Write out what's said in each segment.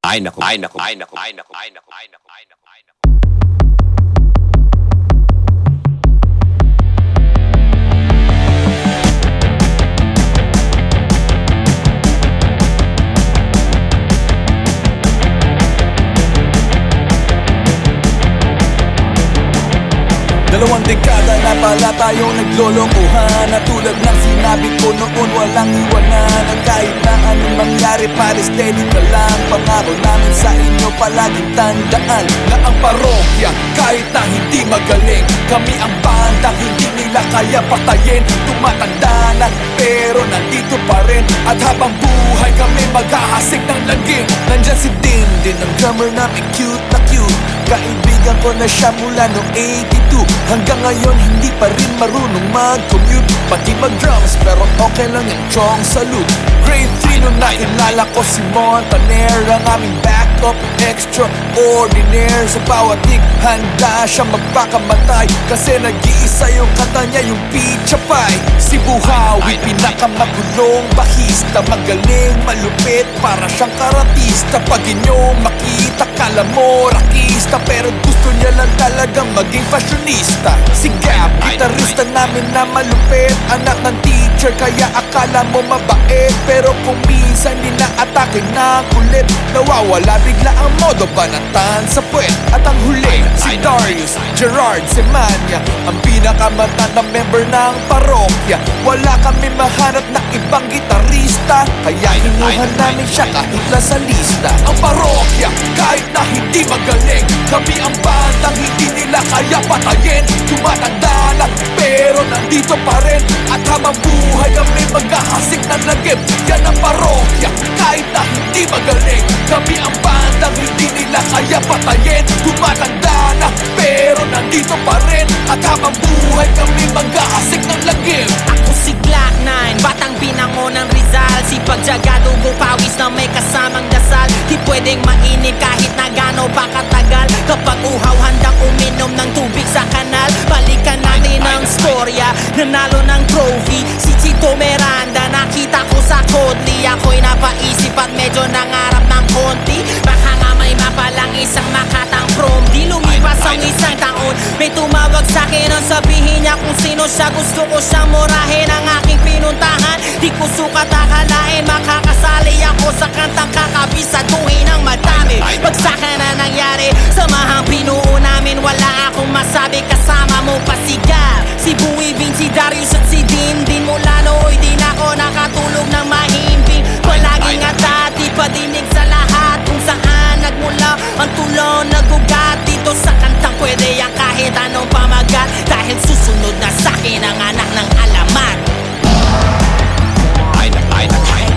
Ay naku, ay naku, ay naku, ay naku, ay naku, ay naku, ay naku, ay naku. Dalawang dekada na pala tayong naglolokohan na tulad ng sinabi ko noon, walang iwanan. At kahit na anong mangyari, pare steady ka lang. Pangako namin sa inyo palaging tandaan na ang parokya, kahit na hindi magaling, kami ang bandang hindi nila kaya patayin. Tumatanda na pero nandito pa rin, at habang buhay kami maghahasik ng lagim. Nandyan si Din, ang drummer namin cute na cute. Kaibigan ko na siya mula noong 82. Hanggang ngayon hindi pa rin marunong mag-commute, pati mag-drums, pero okay lang yung chong salute. Grade 3 nung nakilala ko si Montaner, ang aming backup extraordinaire. Sa bawat hig, handa siya magpakamatay, kasi nag-iisa yung kanta niya, yung Pizza Pie. Si Buhawi, pinakamagulong bahista, magaling, malupit, para siyang karatista. Pag inyong makita, kala mo rakista, pero gusto niya lang talagang maging fashionista. Si Gab, gitarista namin na malupit, anak ng teacher, kaya akala mo mabait, pero kung minsan nina-atake ng kulit, nawawala bigla ang modo, banatan sa puwet. At ang huli, si Darius Gerard Semanya, ang pinakamatandang member ng parokya. Wala kami mahanap na ibang gitarista, kaya hinuhan namin siya kahit lang sa lista. Ang parokya, kahit na hindi magaling, kami ang bandang hindi nila kaya patayin. Tumatanda na pero nandito pa rin, at habang buhay kami maghahasik ng lagim. Yan ang parokya, kahit na hindi magaling, kami ang bandang hindi nila kaya patayin. Tumatanda na pero nandito pa rin, at habang buhay kami maghahasik ng lagim. Ako si Glock 9, batang binango ng Rizal, sipag tiyaga, dugo, pawis na may kasamang dasal. Di pwedeng mainit kahit na gano pa katagal, kapag uhaw handang uminom ng tubig sa kanal. Balikan natin ang storya, nanalo ng trophy si Chito Miranda. Nakita ko sa Kodli, ako'y napaisip at medyo nangarap ng konti. Baka nga may mapalang isang makatang prom. Di lumipas ang isang taon, may tumawag sa'kin ang sabihin niya kung sino siya. Gusto ko siyang murahin ang aking pinuntahan. Di ko sukat akalain makakasali ako sa kantang kakabisaduhin ng madami. Pagsaka na nangyari, samahang pinuo namin, wala akong masabi kasama mo pa si Gab, si Buibing, si Darius at si Din. Mula nooy di na ako nakatulog ng mahimbing. Palaging ata, di pa dinig sa lahat kung saan nagmula ang tulong nagugat. Dito sa kantang pwede yan kahit anong pamagat, dahil susunod na sa'kin ang anak ng alamat. Ay naku, ay naku, ay naku.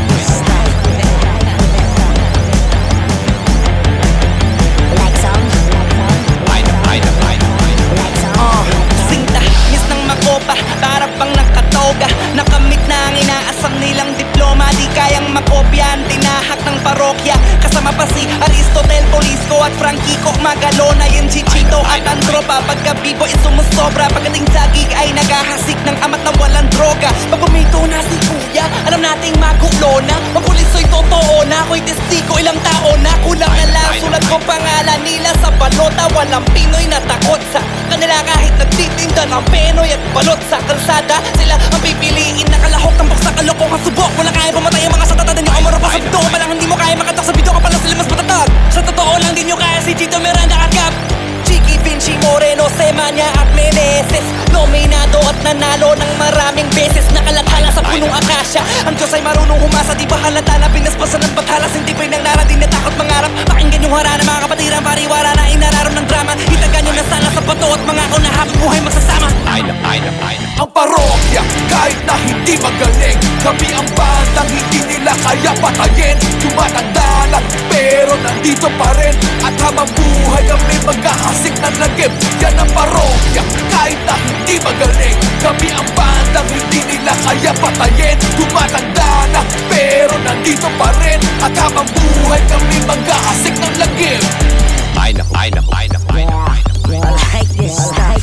Sintahis ng makopa, para bang nakatoga, nakamit na ang inaasam nilang diploma. Di kayang makopya ang tinahak ng parokya, kasama pa si Aristotel Polisco at Franquico Magalona. Yung Chichito at ang tropa, pagkabibo ay sumusobra. Pagdating sa gig ay naghahasik ng amat ng walang droga. Pag bumito na si kuya, alam nating magulo na. Mapuliso'y totoo na, ako'y testigo ilang taon na. Kulang na lang, sulat ko pangalan nila sa balota. Walang Pinoy na takot sa kanila kahit nagtitinda ng penoy at balot sa kalsada. Sila ang pipiliin na kalahok ng buksa kalokong hasubok. Wala kaya pumatay ang mga satatan nyo, umaro pa sa bito. Malang hindi mo kaya makatak sa bito, kapala sila mas matatag. Sa totoo lang din nyo kaya si Chito Miranda at Gab, Chiqui, Vinci, Moreno, Semanya at Meneses. Nominado at nanalo ng maraming beses, nakalathala sa punong akasya. Ang Diyos ay marunong humasa, di ba halata na pinaspasan ng paghalas. Hindi pa'y nagnara, di natakot mangarap. Pakinggan yung harana, mga kapatiran, pariwara na inararon ng drama. Itagan nyo na sana sa bato at mga ako na habang buhay magsasama. Ay naku, ay naku, ay naku. Ang parokya, kahit na hindi magaling, kami ang bandang hindi nila kaya patayin. Tumatanda na pero nandito pa rin, at habang buhay kami maghahasik ng lagim. Yan ang parokya, kahit na hindi magaling, kami ang bandang hindi nila kaya patayin. Tumatanda na pero nandito pa rin, at habang buhay kami maghahasik ng lagim. Ay naku, ay naku, ay naku, ay naku, ay naku. I like this stuff.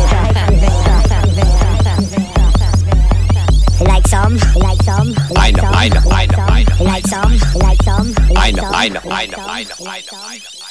You like some? You like some? You Ay like naku, some? ay naku, ay naku, ay You naku. like some? You like some? You Ay like naku, some? ay naku, ay nako, ay nako, ay nako.